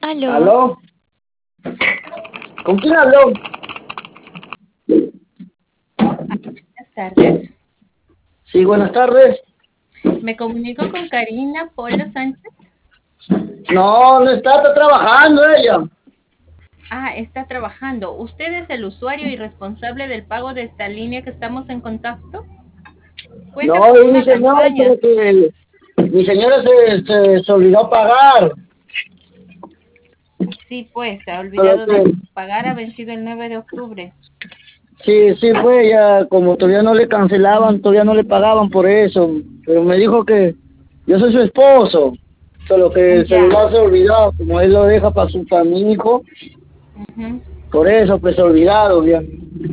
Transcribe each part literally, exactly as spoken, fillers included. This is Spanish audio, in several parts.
Aló, ¿Aló? ¿Con quién habló? buenas tardes. Sí, buenas tardes. Me comunico con Karina Polo Sánchez. No, no está, está trabajando ella. Ah, está trabajando. ¿Usted es el usuario y responsable del pago de esta línea que estamos en contacto? Cuenta No, con es mi una señora, campaña. pero que mi señora se, se, se olvidó pagar. Sí, pues, se ha Pero olvidado de que, pagar, ha vencido el nueve de octubre. sí, sí, fue ella, como todavía no le cancelaban, todavía no le pagaban por eso. Pero me dijo que yo soy su esposo, solo que el Ya. celular se olvidó, como él lo deja para su para mi hijo, Ujú. por eso pues se olvidado ya.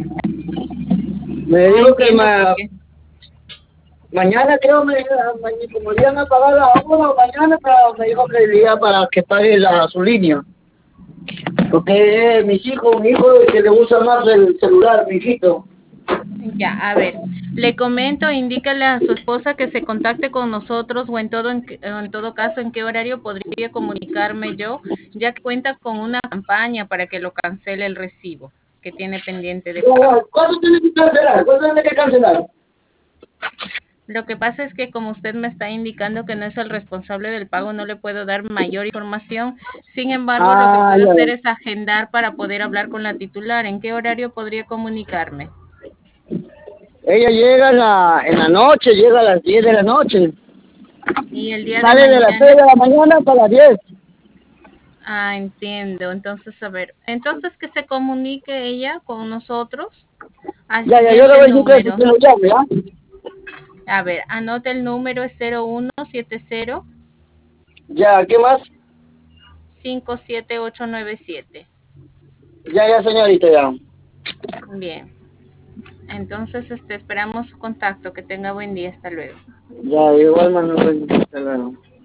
Me Ah, dijo que entiendo por ma- qué. mañana creo me ma- como le iban a pagar la hora mañana, pero me dijo que el día para que pague la, su línea. Porque eh, mis hijos, mi hijo es el que le usa más el celular, mi hijito. Ya, a ver, le comento, indícale a su esposa que se contacte con nosotros o en todo, en, que- en todo caso, en qué horario podría comunicarme yo, ya que cuenta con una campaña para que lo cancele el recibo que tiene pendiente de pago. ¿Cuánto tiene que cancelar? ¿Cuánto tiene que cancelar? Lo que pasa es que como usted me está indicando que no es el responsable del pago, no le puedo dar mayor información. Sin embargo, lo que Ah, puedo ya. hacer es agendar para poder hablar con la titular. ¿En qué horario podría comunicarme? Ella llega en la, en la noche, llega a las diez de la noche. Y el día de Sale de las seis mañana. de la mañana para las diez. Ah, entiendo. Entonces, a ver, entonces que se comunique ella con nosotros al Ya, ya, yo le siguiente voy a decir que número. se lo llame, ¿ya? A ver, anote el número es cero uno siete cero Ya, ¿qué más? cinco siete ocho nueve siete. Ya, ya, señorita, ya. Bien. Entonces, este, esperamos su contacto. Que tenga buen día. Hasta luego. Ya, igual, Manuel, hasta luego.